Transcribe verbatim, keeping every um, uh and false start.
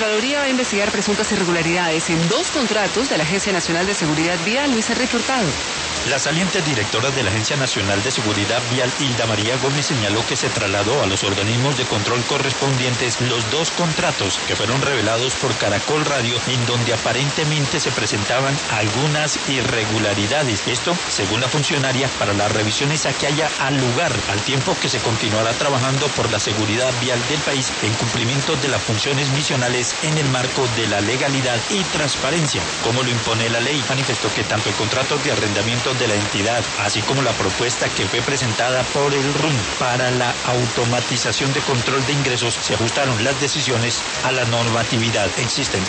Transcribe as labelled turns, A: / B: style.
A: Contraloría va a investigar presuntas irregularidades en dos contratos de la Agencia Nacional de Seguridad Vial. Luis Enrique Hurtado.
B: La saliente directora de la Agencia Nacional de Seguridad Vial, Hilda María Gómez, señaló que se trasladó a los organismos de control correspondientes los dos contratos que fueron revelados por Caracol Radio, en donde aparentemente se presentaban algunas irregularidades. Esto, según la funcionaria, para las revisiones a que haya al lugar, al tiempo que se continuará trabajando por la seguridad vial del país en cumplimiento de las funciones misionales en el marco de la legalidad y transparencia, como lo impone la ley. Manifestó que tanto el contrato de arrendamiento de la entidad, así como la propuesta que fue presentada por el R U N para la automatización de control de ingresos, se ajustaron las decisiones a la normatividad existente.